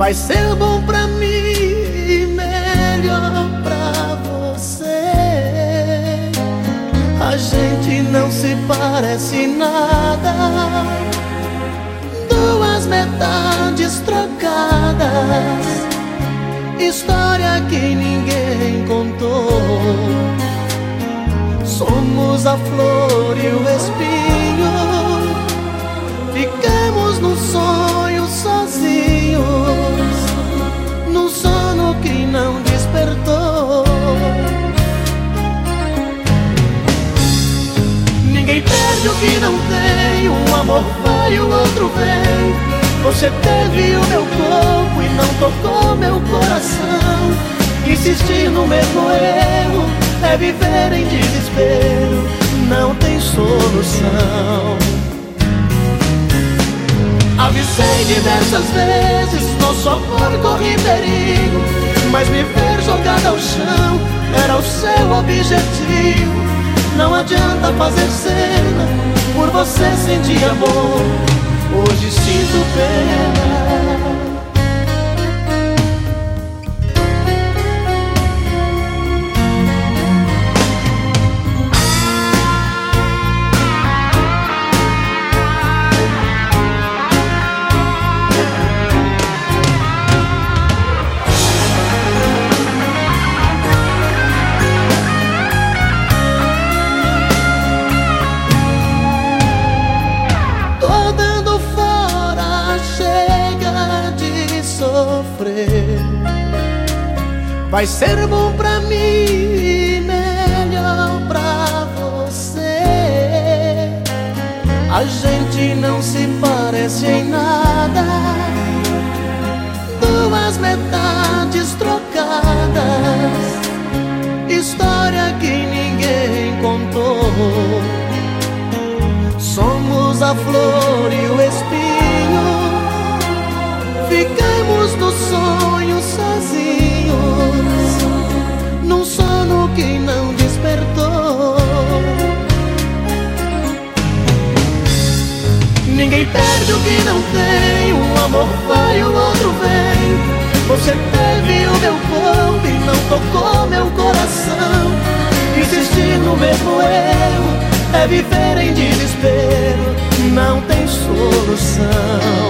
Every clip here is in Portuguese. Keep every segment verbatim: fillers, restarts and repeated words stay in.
vai ser bom pra mim e melhor pra você. A gente não se parece nada, duas metades trocadas, história que ninguém contou. Somos a flor e o espinho, ficamos no sonho sozinhos, num sono que não despertou. Ninguém perde o que não tem, um amor vai e o outro vem. Você teve o meu corpo e não tocou meu coração. Insistir no mesmo erro é viver em desespero, não tem solução. Avisei diversas vezes, nosso amor corre perigo, mas me ver jogada ao chão era o seu objetivo. Não adianta fazer cena, por você senti amor, hoje sinto pena. Vai ser bom pra mim e melhor pra você. A gente não se parece em nada, duas metades trocadas, história que ninguém contou. Somos a flor e o espinho, ficamos no sonho sozinhos, num sono que não despertou. Ninguém perde o que não tem, um amor vai e o outro vem. Você teve o meu corpo e não tocou meu coração. Insistir no mesmo erro é viver em desespero, não tem solução.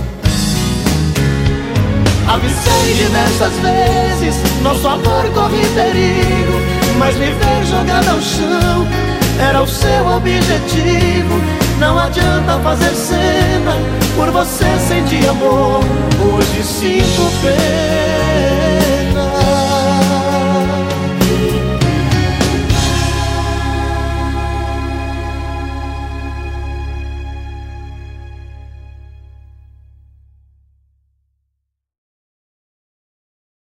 Avisei diversas vezes, nosso amor corre perigo, mas me ver jogada ao chão era o seu objetivo. Não adianta fazer cena, por você senti amor, hoje sinto pena.